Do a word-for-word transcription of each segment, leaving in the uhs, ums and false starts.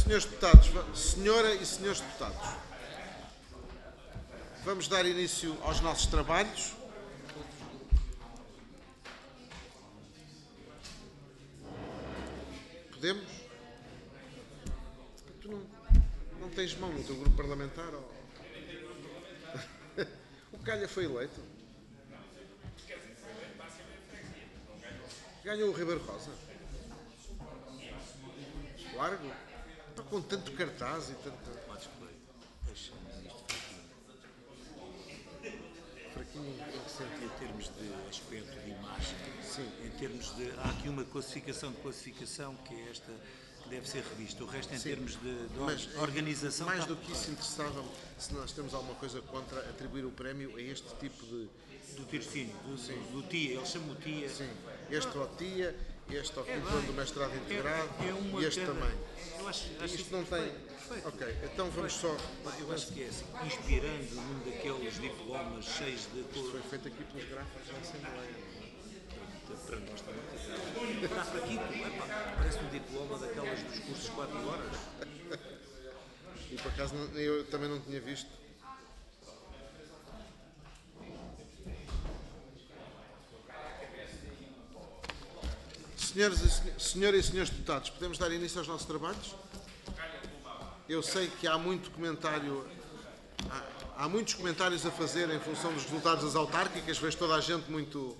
Senhores deputados, senhora e senhores deputados, vamos dar início aos nossos trabalhos. Podemos? Tu não, não tens mão no teu grupo parlamentar? Ou... O Calha foi eleito. Ganhou o Ribeiro Rosa. Largo? Está com tanto cartaz e tanto... Fraquinho em que sentido? Em termos de aspecto, de imagem, Sim. Em termos de... Há aqui uma classificação de classificação que é esta que deve ser revista. O resto, em Sim. termos de, de Mas, organização... mais está... do que isso, interessava-me se nós temos alguma coisa contra atribuir o prémio a este tipo de... Do tirocínio, do, do, do TIA, eles chamam o TIA. Sim, este ao TIA, este ao É quinto ano do bem. mestrado integrado É, é uma e este cada- também. Eu acho, acho Isto isso não tem... perfeito, perfeito. Ok, então vamos só... Eu acho que é assim, inspirando num daqueles diplomas cheios de cor. Foi feito aqui pelos gráficos da Assembleia. Para nós também. Está para aqui, epá, parece um diploma daquelas dos cursos de quatro horas. E por acaso não- eu também não tinha visto. Senhoras e, sen- senhoras e senhores deputados, podemos dar início aos nossos trabalhos? Eu sei que há muito comentário, há, há muitos comentários a fazer em função dos resultados das autárquicas, vejo toda a gente muito...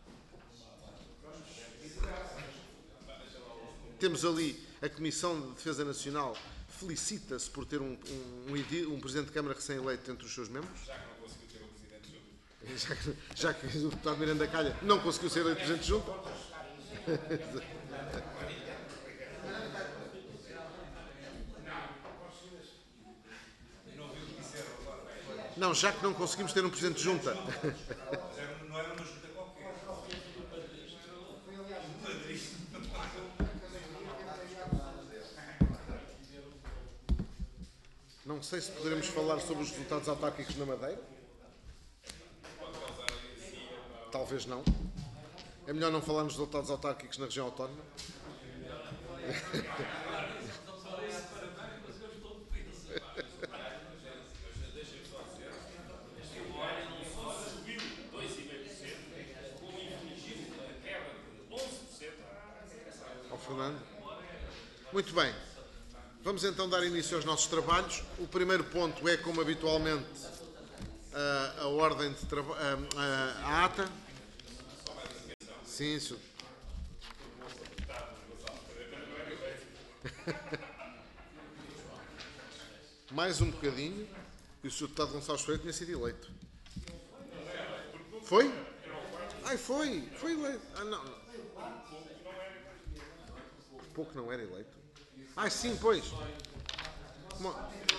Temos ali a Comissão de Defesa Nacional, felicita-se por ter um, um, um, edi- um Presidente de Câmara recém-eleito entre os seus membros. Já que não conseguiu ter o Presidente Junta. Já que, já que o deputado Miranda Calha não conseguiu ser eleito Presidente Junta. Não, já que não conseguimos ter um Presidente de Junta. Não era uma junta qualquer. Não sei se poderemos falar sobre os resultados autárquicos na Madeira. Talvez não. É melhor não falarmos dos resultados autárquicos na região autónoma. Ao Fernando. Muito bem. Vamos então dar início aos nossos trabalhos. O primeiro ponto é, como habitualmente, a, a ordem de trabalho, a, a ata. Sim, senhor. Mais um bocadinho e o senhor deputado Gonçalves Freire tinha sido eleito. Foi? Ai, foi. Foi eleito. Ah, não, não. Pouco não era eleito. Ah, sim, pois. Como,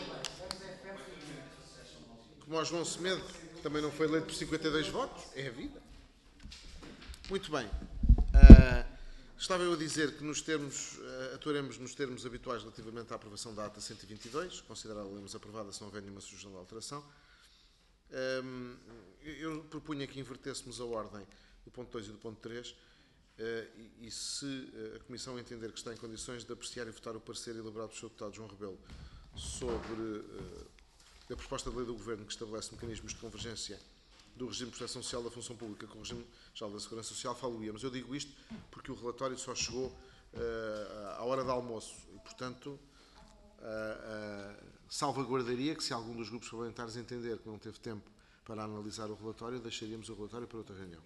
como o João Semedo, que também não foi eleito por cinquenta e dois votos. É a vida. Muito bem. Uh, estava eu a dizer que nos termos, uh, atuaremos nos termos habituais relativamente à aprovação da ata cento e vinte e dois, considerá-la-lemos aprovada se não houver nenhuma sugestão de alteração. Um, eu propunha que invertêssemos a ordem do ponto dois e do ponto três. Uh, e, e se uh, a Comissão entender que está em condições de apreciar e votar o parecer elaborado pelo senhor Deputado João Rebelo sobre uh, a proposta de lei do Governo que estabelece mecanismos de convergência do regime de proteção social da função pública com o regime geral da segurança social, falo-íamos. Eu digo isto porque o relatório só chegou uh, à hora do almoço e, portanto, uh, uh, salvaguardaria que se algum dos grupos parlamentares entender que não teve tempo para analisar o relatório, deixaríamos o relatório para outra reunião.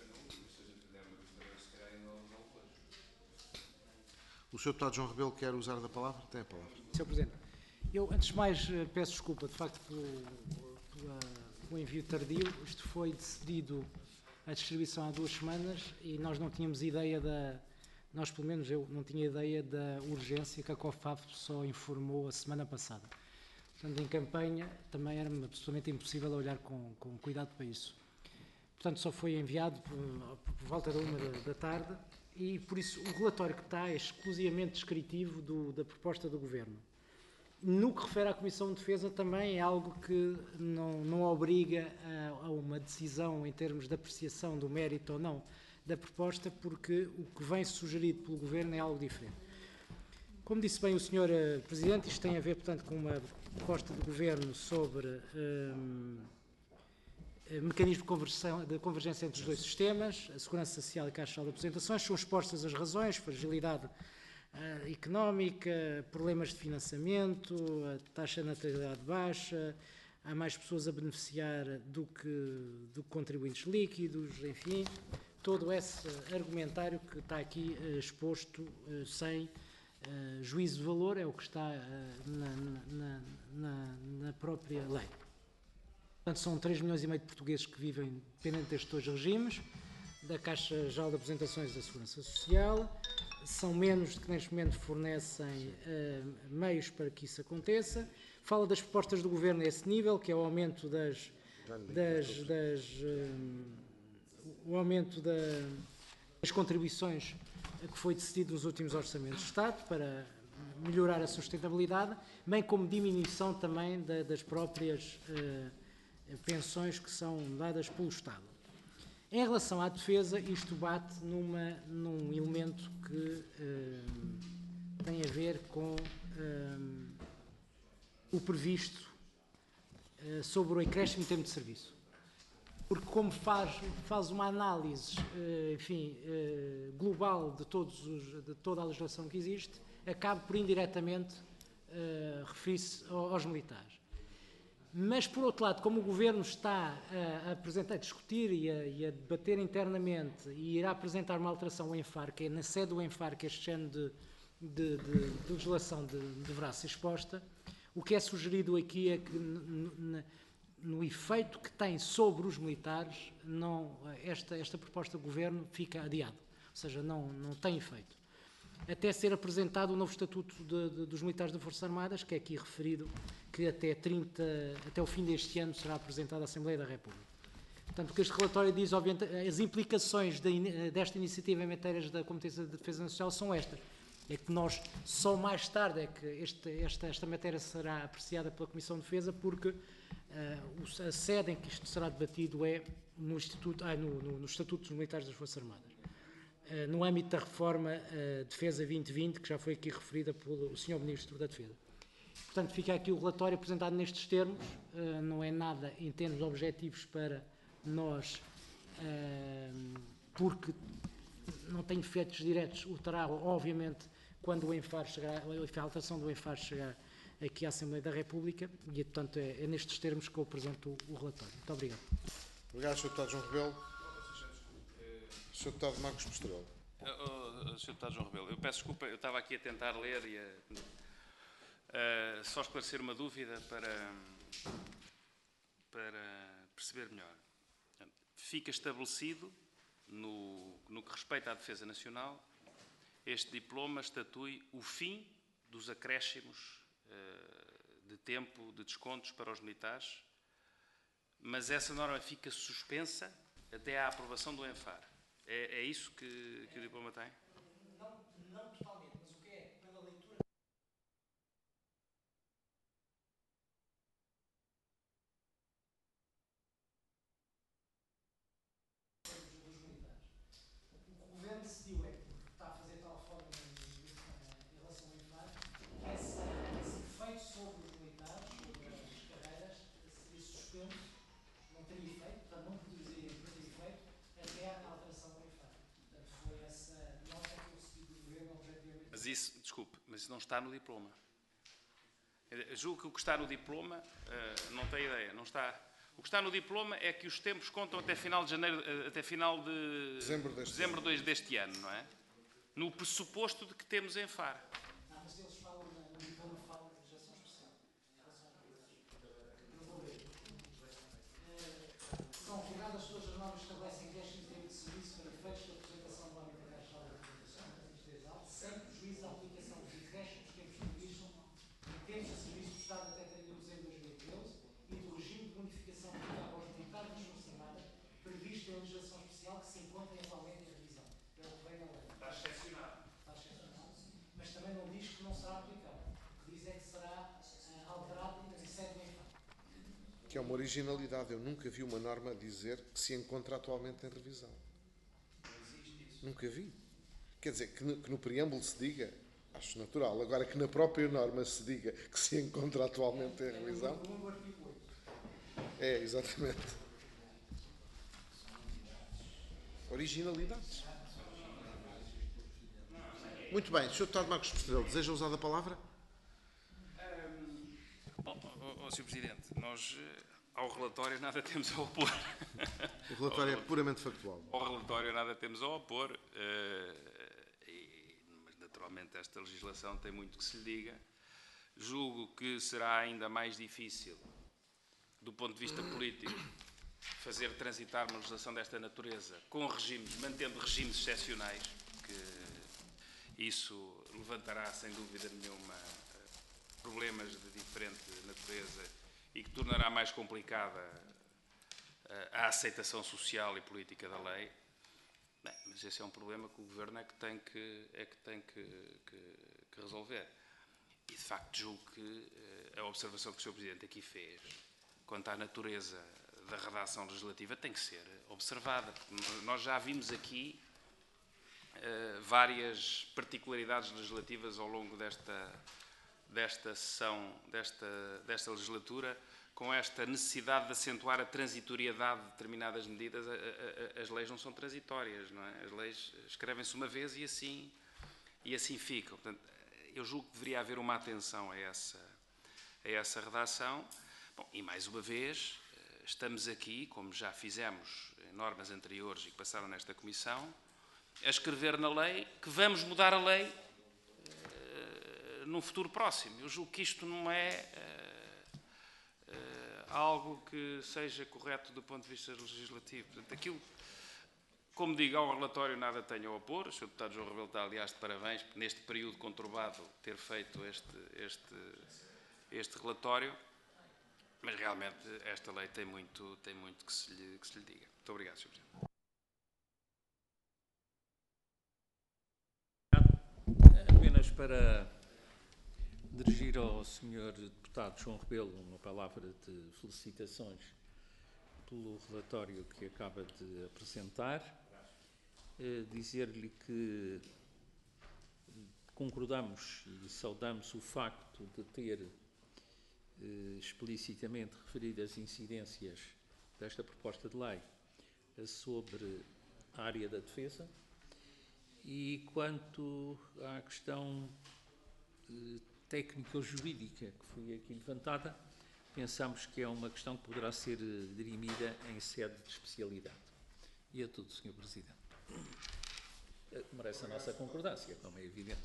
O senhor Deputado João Rebelo quer usar da palavra? Tem a palavra. senhor Presidente, eu antes de mais peço desculpa, de facto, pelo, pela, pelo envio tardio. Isto foi decidido a distribuição há duas semanas e nós não tínhamos ideia da, nós pelo menos eu não tinha ideia da urgência que a COFAF só informou a semana passada. Portanto, em campanha também era absolutamente impossível olhar com, com cuidado para isso. Portanto, só foi enviado por, por volta da uma da, da tarde. E, por isso, o relatório que está é exclusivamente descritivo do, da proposta do Governo. No que refere à Comissão de Defesa, também é algo que não, não obriga a, a uma decisão em termos de apreciação do mérito ou não da proposta, porque o que vem sugerido pelo Governo é algo diferente. Como disse bem o senhor uh, Presidente, isto tem a ver, portanto, com uma proposta do Governo sobre um, mecanismo de, conversão, de convergência entre os dois sistemas, a Segurança Social e a Caixa de Apresentações. São expostas as razões: fragilidade uh, económica, problemas de financiamento, a taxa de natalidade baixa, há mais pessoas a beneficiar do que, do que contribuintes líquidos, enfim, todo esse argumentário que está aqui uh, exposto uh, sem uh, juízo de valor, é o que está uh, na, na, na, na própria lei. Portanto, são três milhões e meio de portugueses que vivem dependente destes dois regimes, da Caixa Geral de Apresentações da Segurança Social. São menos de que neste momento fornecem uh, meios para que isso aconteça. Fala das propostas do Governo a esse nível, que é o aumento das, das, das um, o aumento da, das contribuições que foi decidido nos últimos orçamentos de Estado para melhorar a sustentabilidade, bem como diminuição também da, das próprias uh, pensões que são dadas pelo Estado. Em relação à defesa, isto bate numa, num elemento que uh, tem a ver com uh, o previsto uh, sobre o acréscimo de tempo de serviço. Porque como faz, faz uma análise uh, enfim, uh, global de, todos os, de toda a legislação que existe, acaba por indiretamente uh, referir-se aos militares. Mas, por outro lado, como o Governo está a, a apresentar, a discutir e a, e a debater internamente e irá apresentar uma alteração ao ENFAR, que é na sede do ENFAR que este género de, de, de, de legislação de, deverá ser exposta, o que é sugerido aqui é que, no, no efeito que tem sobre os militares, não, esta, esta proposta do Governo fica adiado, ou seja, não, não tem efeito. Até ser apresentado o novo Estatuto de, de, dos Militares das Forças Armadas, que é aqui referido, que até, trinta, até o fim deste ano será apresentado à Assembleia da República. Portanto, o que este relatório diz, obviamente, as implicações de, desta iniciativa em matérias da Competência de Defesa Nacional são estas. É que nós, só mais tarde, é que este, esta, esta matéria será apreciada pela Comissão de Defesa, porque uh, a sede em que isto será debatido é no, Instituto, ah, no, no, no Estatuto dos Militares das Forças Armadas. Uh, no âmbito da reforma uh, Defesa vinte vinte, que já foi aqui referida pelo senhor Ministro da Defesa. Portanto, fica aqui o relatório apresentado nestes termos, uh, não é nada em termos objetivos para nós, uh, porque não tem efeitos diretos, o terá, obviamente, quando o ENFAR chegar, a alteração do ENFAR chegar aqui à Assembleia da República, e, portanto, é, é nestes termos que eu apresento o, o relatório. Muito obrigado. Obrigado, senhor Deputado João Rebelo. senhor Deputado Marcos Posterior. senhor Deputado João Rebelo, eu peço desculpa, eu estava aqui a tentar ler e a, a só esclarecer uma dúvida para, para perceber melhor. Fica estabelecido, no, no que respeita à defesa nacional, este diploma estatui o fim dos acréscimos uh, de tempo de descontos para os militares, mas essa norma fica suspensa até à aprovação do ENFAR. É, é isso que, que o diploma tem? Não, não totalmente, mas o que é, pela leitura... dos militares. O que o Governo decidiu é que está a fazer de tal forma em relação ao ENFAR, que esse, esse efeito sobre os militares, sobre as carreiras, seria suspenso, não teria efeito, portanto não poderia ter efeito, até à alteração do ENFAR. Portanto, foi essa nota que eu recebi do Governo, objetivamente. Mas isso, desculpe, mas isso não está no diploma. Eu julgo que o que está no diploma, uh, não tem ideia, não está... O que está no diploma é que os tempos contam até final de janeiro, até final de Dezembro deste, dezembro deste, deste ano, não é? No pressuposto de que temos ENFAR. Não, mas eles falam, no diploma falam de legislação especial, em relação aos militares. Eu vou ler. São julgadas todas as normas que estabelecem acréscimo de tempo de serviço para efeitos de apresentação do âmbito da Caixa Geral de Apresentação, sem prejuízo da aplicação dos acréscimos de tempos de serviço em tempos de serviço prestado até trinta de dezembro de dois mil e treze e do regime de bonificação aplicável aos militares das Forças Armadas previsto em legislação especial que se encontra atualmente em revisão. É o que vem na lei. Está excepcionado. Está excepcionado, mas também não diz que não será aplicável. O que diz é que será uh, alterado em sede do ENFAR. Que é uma originalidade. Eu nunca vi uma norma dizer que se encontra atualmente em revisão. Não existe isso. Nunca vi. Quer dizer, que no, que no preâmbulo se diga, Acho natural. Agora que na própria norma se diga que se encontra atualmente em revisão. É, exatamente. Originalidades. Muito bem, senhor Deputado Marcos Pestrelo, deseja usar a palavra? Bom, ó, ó, senhor Presidente, nós eh, ao relatório nada temos a opor. O relatório é puramente factual. Ao relatório nada temos a opor, eh, e, mas naturalmente esta legislação tem muito que se lhe diga. Julgo que será ainda mais difícil, do ponto de vista político, fazer transitar uma legislação desta natureza com regimes, mantendo regimes excepcionais, que isso levantará sem dúvida nenhuma problemas de diferente natureza e que tornará mais complicada a aceitação social e política da lei. Bem, mas esse é um problema que o Governo é que tem que, é que, tem que, que, que resolver. E, de facto, julgo que a observação que o senhor Presidente aqui fez quanto à natureza da redação legislativa tem que ser observada. Nós já vimos aqui uh, várias particularidades legislativas ao longo desta, desta sessão, desta, desta legislatura, com esta necessidade de acentuar a transitoriedade de determinadas medidas. A, a, a, as leis não são transitórias, não é? As leis escrevem-se uma vez e assim, e assim ficam. Portanto, eu julgo que deveria haver uma atenção a essa, a essa redação. Bom, e mais uma vez, estamos aqui, como já fizemos em normas anteriores e que passaram nesta Comissão, a escrever na lei que vamos mudar a lei uh, num futuro próximo. Eu julgo que isto não é uh, uh, algo que seja correto do ponto de vista legislativo. Portanto, aquilo, como digo, ao relatório nada tenho a opor. O senhor Deputado João Rebelo está, aliás, de parabéns, neste período conturbado, ter feito este, este, este relatório. Mas realmente esta lei tem muito, tem muito que, se lhe, que se lhe diga. Muito obrigado, senhor Presidente. Apenas para dirigir ao senhor Deputado João Rebelo uma palavra de felicitações pelo relatório que acaba de apresentar, eh, dizer-lhe que concordamos e saudamos o facto de ter explicitamente referido as incidências desta proposta de lei sobre a área da defesa, e quanto à questão técnico-jurídica que foi aqui levantada, pensamos que é uma questão que poderá ser dirimida em sede de especialidade. E é tudo, senhor Presidente. Merece a nossa concordância, como é evidente.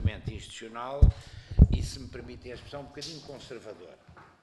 pensamento institucional e, se me permitem a expressão, um bocadinho conservador.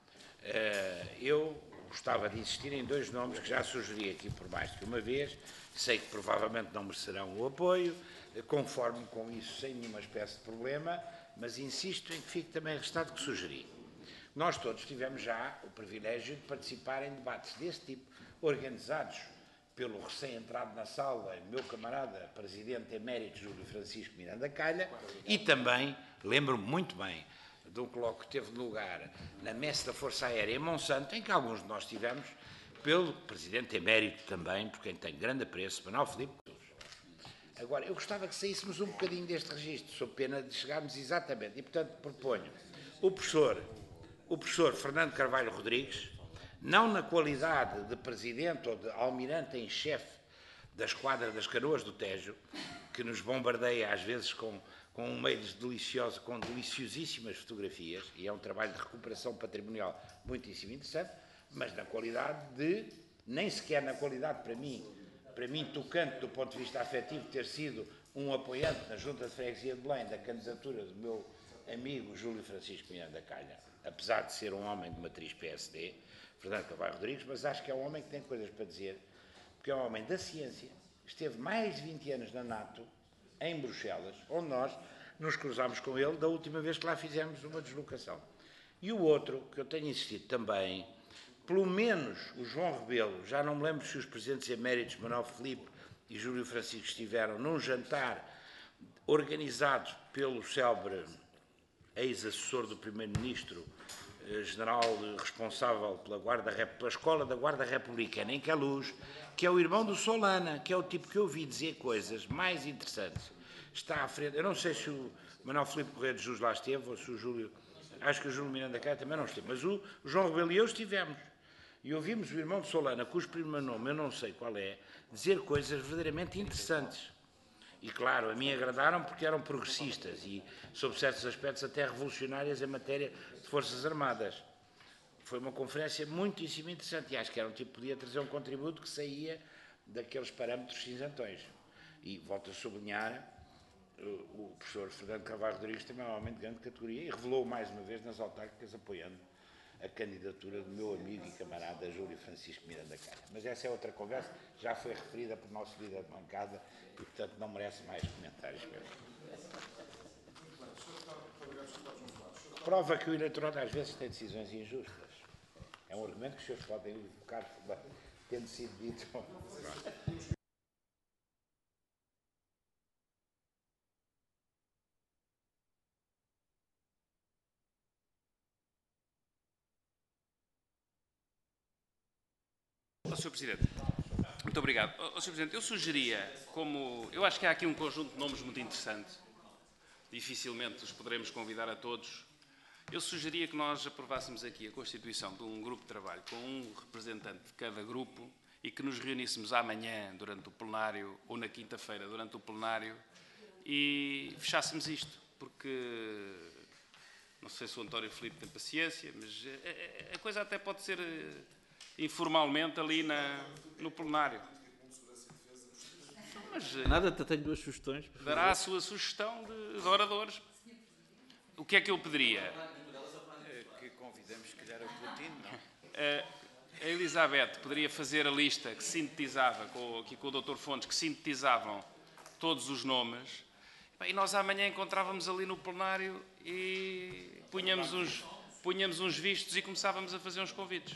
Eu gostava de insistir em dois nomes que já sugeri aqui por mais de uma vez, sei que provavelmente não merecerão o apoio, conforme com isso sem nenhuma espécie de problema, mas insisto em que fique também registado que sugeri. Nós todos tivemos já o privilégio de participar em debates deste tipo, organizados pelo recém-entrado na sala, meu camarada, presidente emérito Júlio Francisco Miranda Calha, e também, lembro-me muito bem, de um colóquio que teve lugar na Messe da Força Aérea em Monsanto, em que alguns de nós tivemos, pelo presidente emérito também, por quem tenho grande apreço, Manuel Filipe. Agora, eu gostava que saíssemos um bocadinho deste registro, sob pena de chegarmos exatamente, e portanto proponho o professor, o professor Fernando Carvalho Rodrigues, não na qualidade de presidente ou de almirante em chefe da Esquadra das Canoas do Tejo, que nos bombardeia às vezes com, com um meio delicioso, com deliciosíssimas fotografias, e é um trabalho de recuperação patrimonial muitíssimo interessante, mas na qualidade de, nem sequer na qualidade para mim, para mim tocante do ponto de vista afetivo, ter sido um apoiante na Junta de Freguesia de Belém da candidatura do meu amigo Júlio Francisco Miranda Calha, apesar de ser um homem de matriz P S D, Fernando Carvalho Rodrigues, mas acho que é um homem que tem coisas para dizer, porque é um homem da ciência, esteve mais de vinte anos na NATO, em Bruxelas, onde nós nos cruzámos com ele da última vez que lá fizemos uma deslocação. E o outro, que eu tenho insistido também, pelo menos o João Rebelo, já não me lembro se os presidentes eméritos Manuel Filipe e Júlio Francisco estiveram num jantar organizado pelo célebre ex-assessor do primeiro-ministro, general responsável pela, Guarda, pela Escola da Guarda Republicana em Queluz, que é o irmão do Solana, que é o tipo que eu ouvi dizer coisas mais interessantes. Está à frente, eu não sei se o Manuel Filipe Correia de Jesus lá esteve, ou se o Júlio, acho que o Júlio Miranda Calha também não esteve, mas o, o João Rebelo e eu estivemos. E ouvimos o irmão de Solana, cujo primeiro nome eu não sei qual é, dizer coisas verdadeiramente interessantes. E, claro, a mim agradaram porque eram progressistas e, sob certos aspectos, até revolucionárias em matéria de Forças Armadas. Foi uma conferência muitíssimo interessante e acho que era um tipo que podia trazer um contributo que saía daqueles parâmetros cinzentões. E, volto a sublinhar, o professor Fernando Carvalho Rodrigues também é um homem de grande categoria e revelou mais uma vez nas autárquicas apoiando a candidatura do meu amigo e camarada Júlio Francisco Miranda Calha. Mas essa é outra conversa, já foi referida pelo nosso líder de bancada e, portanto, não merece mais comentários meus. Prova que o eleitorado às vezes tem decisões injustas. É um argumento que os senhores podem evocar, tendo sido dito. Oh, senhor Presidente, muito obrigado. Oh, senhor Presidente, eu sugeria, como eu acho que há aqui um conjunto de nomes muito interessante, dificilmente os poderemos convidar a todos, eu sugeria que nós aprovássemos aqui a constituição de um grupo de trabalho com um representante de cada grupo e que nos reuníssemos amanhã durante o plenário ou na quinta-feira durante o plenário e fechássemos isto, porque não sei se o António Filipe tem paciência, mas a coisa até pode ser informalmente ali na, no plenário. Mas, Nada, tenho duas sugestões. Dará a sua sugestão de, de oradores. O que é que eu pediria? Que convidamos, se calhar, a Putin, não? A Elizabeth poderia fazer a lista que sintetizava, com, aqui com o doutor Fontes, que sintetizavam todos os nomes, e nós amanhã encontrávamos ali no plenário e punhamos uns, punhamos uns vistos e começávamos a fazer uns convites.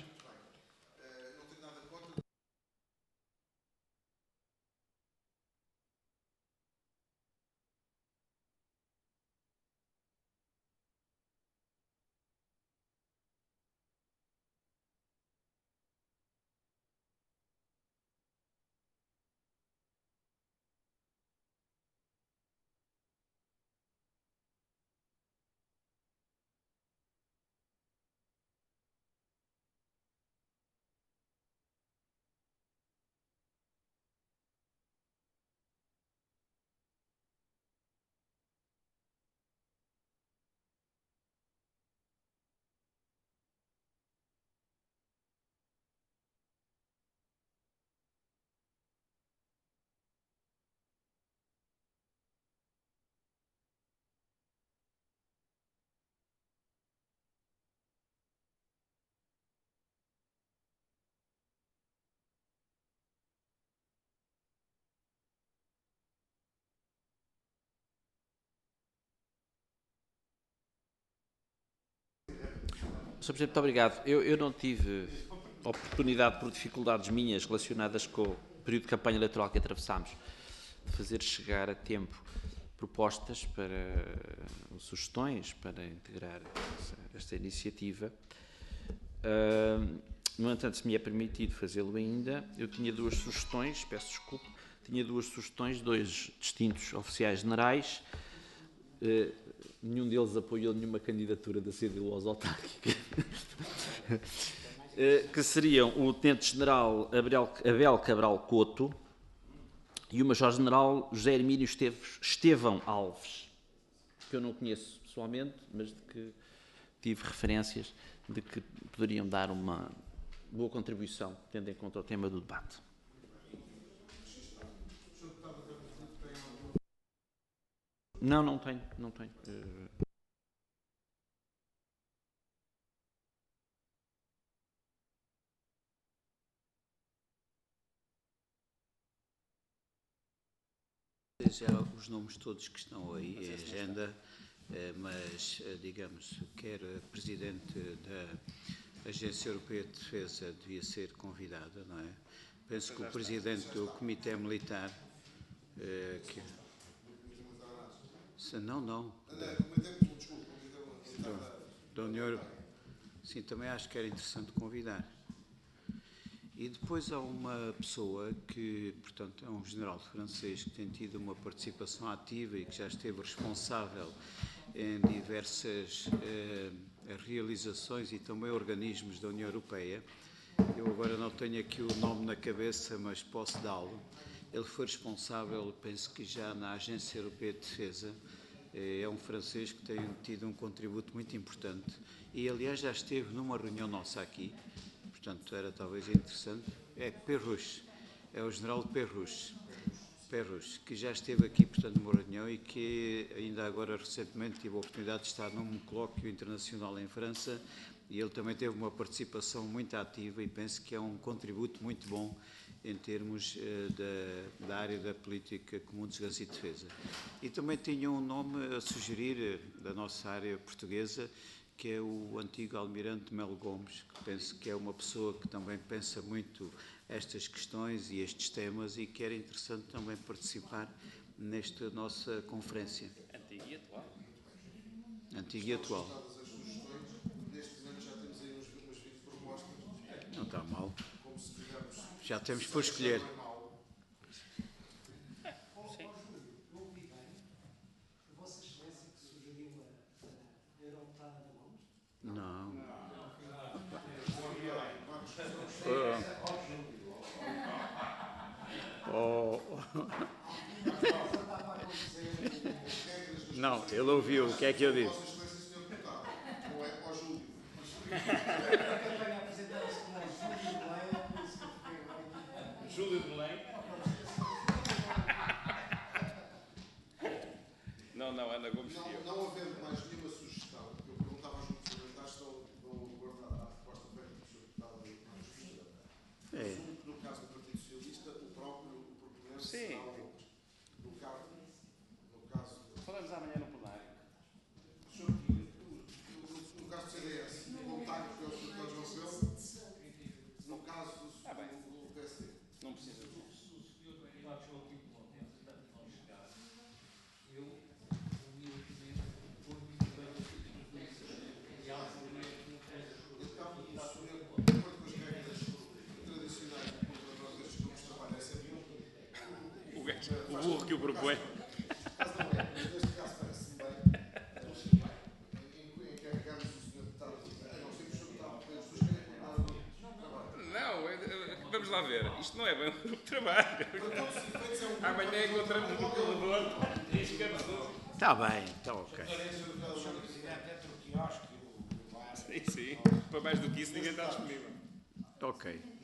senhor Presidente, muito obrigado. Eu, eu não tive oportunidade, por dificuldades minhas relacionadas com o período de campanha eleitoral que atravessámos, de fazer chegar a tempo propostas para, sugestões para integrar esta, esta iniciativa. Uh, no entanto, se me é permitido fazê-lo ainda, eu tinha duas sugestões, peço desculpa, tinha duas sugestões, dois distintos oficiais generais. Uh, nenhum deles apoiou nenhuma candidatura da C D U aos autárquicos, uh, que seriam o Tenente-General Abel, Abel Cabral Couto e o Major-General José Hermínio Esteves, Estevão Alves, que eu não conheço pessoalmente, mas de que tive referências de que poderiam dar uma boa contribuição, tendo em conta o tema do debate. Não, não tenho, não tenho. Já os nomes todos que estão aí em agenda, mas, digamos, quer a Presidente da Agência Europeia de Defesa devia ser convidada, não é? Penso que o Presidente do Comitê Militar, que... Não, não. Da, da União Europeia. Sim, também acho que era interessante convidar. E depois há uma pessoa que, portanto, é um general francês que tem tido uma participação ativa e que já esteve responsável em diversas eh, realizações e também organismos da União Europeia. Eu agora não tenho aqui o nome na cabeça, mas posso dá-lo. Ele foi responsável, penso que já na Agência Europeia de Defesa. É um francês que tem tido um contributo muito importante e, aliás, já esteve numa reunião nossa aqui. Portanto, era talvez interessante. É Perruche, é o general Perruche, Perruche, que já esteve aqui, portanto, numa reunião e que ainda agora, recentemente, tive a oportunidade de estar num colóquio internacional em França e ele também teve uma participação muito ativa e penso que é um contributo muito bom em termos uh, da, da área da política comum de segurança e defesa. E também tinha um nome a sugerir uh, da nossa área portuguesa, que é o antigo almirante Melo Gomes, que penso que é uma pessoa que também pensa muito estas questões e estes temas e que era interessante também participar nesta nossa conferência. Antigo e atual. Antigo e atual. Não está mal. Já temos por escolher. Não. Oh. Não, ele ouviu. O que é que eu disse? Júlio de Belém. Não, não, Ana Gomes não, eu. não havendo mais nenhuma sugestão, eu perguntava aos grupos parlamentares se dão guardar a proposta feita pelo senhor Deputado Marcos Costa. É. Assumo que no caso do Partido Socialista, o próprio o proponente Sim. será o Gomes. No caso, no caso... Falamos amanhã no plenário. Senhor, no caso do C D S, o contacto que é o senhor Deputado João Pedro, no caso do, Ah, bem. do P S D. Não precisa de o burro que o propõe. Neste caso parece-me bem em encarregamos o senhor Deputado, não sei que o senhor Deputado Pedro Sousa quer trabalho. Não, vamos lá ver. Isto não é bem um grupo de trabalho. Amanhã encontramos no corredor e riscamos tudo. Está bem, está ok. Sim, sim. Para mais do que isso, ninguém está disponível. Ok.